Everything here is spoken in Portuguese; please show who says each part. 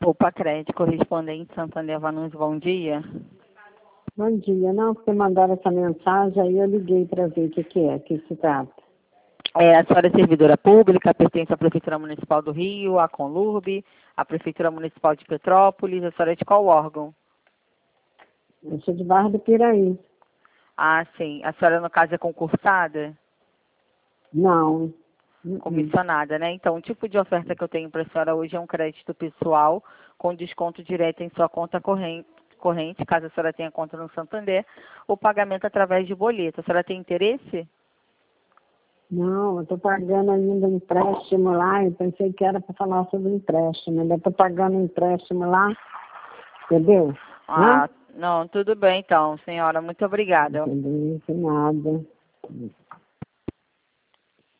Speaker 1: Poupa Crédito, correspondente Santander Vanucci, bom dia.
Speaker 2: Bom dia. Não, porque mandaram essa mensagem, aí eu liguei para ver o que se trata.
Speaker 1: A senhora é servidora pública, pertence à Prefeitura Municipal do Rio, à Conlurb, à Prefeitura Municipal de Petrópolis. A senhora é de qual órgão?
Speaker 2: Eu sou de Barra do Piraí.
Speaker 1: Ah, sim. A senhora, no caso, é concursada?
Speaker 2: Não.
Speaker 1: Comissionada, né? Então, o tipo de oferta que eu tenho para a senhora hoje é um crédito pessoal com desconto direto em sua conta corrente, caso a senhora tenha conta no Santander, ou pagamento através de boleto. A senhora tem interesse?
Speaker 2: Não, eu estou pagando ainda um empréstimo lá, eu pensei que era para falar sobre empréstimo, ainda estou pagando um empréstimo lá, entendeu?
Speaker 1: Ah, não, tudo bem então, senhora. Muito obrigada.
Speaker 2: Entendeu? Não tem nada.